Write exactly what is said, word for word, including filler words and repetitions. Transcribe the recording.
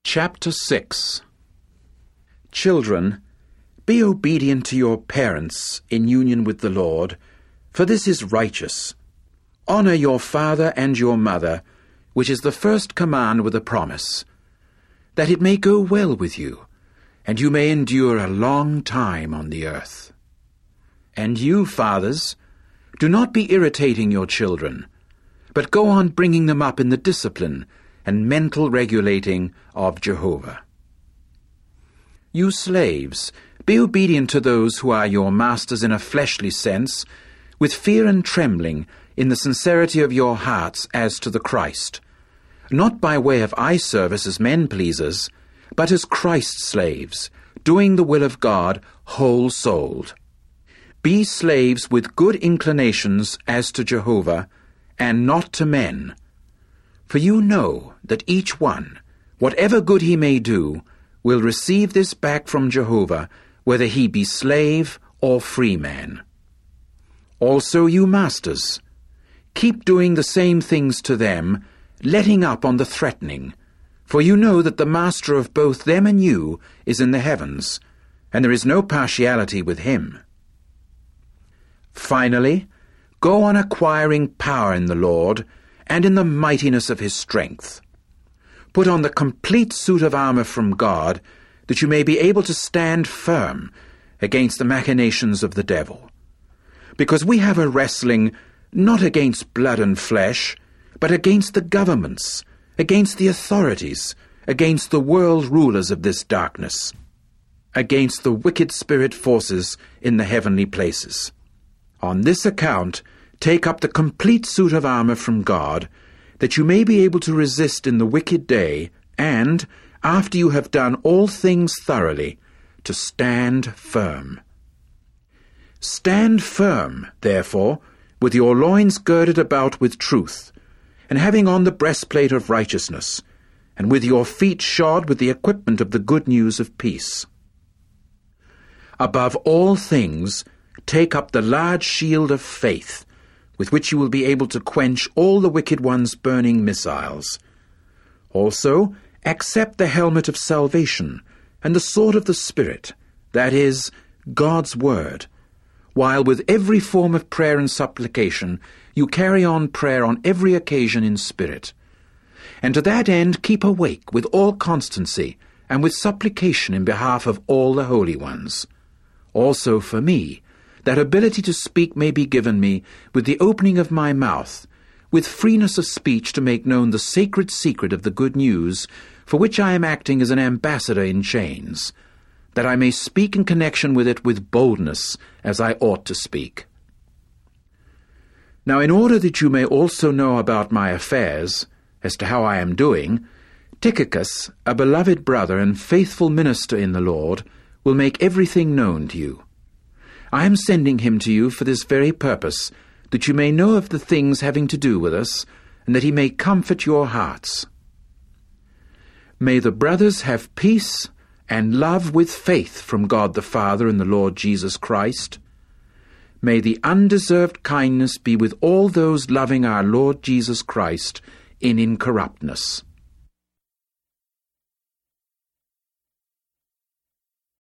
Chapter six. Children, be obedient to your parents in union with the Lord, for this is righteous. Honor your father and your mother, which is the first command with a promise, that it may go well with you, and you may endure a long time on the earth. And you, fathers, do not be irritating your children, but go on bringing them up in the discipline and mental regulating of Jehovah. You slaves, be obedient to those who are your masters in a fleshly sense, with fear and trembling in the sincerity of your hearts as to the Christ, not by way of eye service as men-pleasers, but as Christ's slaves, doing the will of God whole-souled. Be slaves with good inclinations as to Jehovah, and not to men. For you know that each one, whatever good he may do, will receive this back from Jehovah, whether he be slave or free man. Also you masters, keep doing the same things to them, letting up on the threatening, for you know that the master of both them and you is in the heavens, and there is no partiality with him. Finally, go on acquiring power in the Lord, and in the mightiness of his strength. Put on the complete suit of armor from God, that you may be able to stand firm against the machinations of the devil. Because we have a wrestling not against blood and flesh, but against the governments, against the authorities, against the world rulers of this darkness, against the wicked spirit forces in the heavenly places. On this account, take up the complete suit of armor from God, that you may be able to resist in the wicked day, and, after you have done all things thoroughly, to stand firm. Stand firm, therefore, with your loins girded about with truth, and having on the breastplate of righteousness, and with your feet shod with the equipment of the good news of peace. Above all things, take up the large shield of faith, with which you will be able to quench all the wicked one's burning missiles. Also, accept the helmet of salvation and the sword of the Spirit, that is, God's Word, while with every form of prayer and supplication you carry on prayer on every occasion in spirit. And to that end keep awake with all constancy and with supplication in behalf of all the holy ones. Also for me, that ability to speak may be given me with the opening of my mouth, with freeness of speech to make known the sacred secret of the good news, for which I am acting as an ambassador in chains, that I may speak in connection with it with boldness, as I ought to speak. Now in order that you may also know about my affairs, as to how I am doing, Tychicus, a beloved brother and faithful minister in the Lord, will make everything known to you. I am sending him to you for this very purpose, that you may know of the things having to do with us, and that he may comfort your hearts. May the brothers have peace and love with faith from God the Father and the Lord Jesus Christ. May the undeserved kindness be with all those loving our Lord Jesus Christ in incorruptness.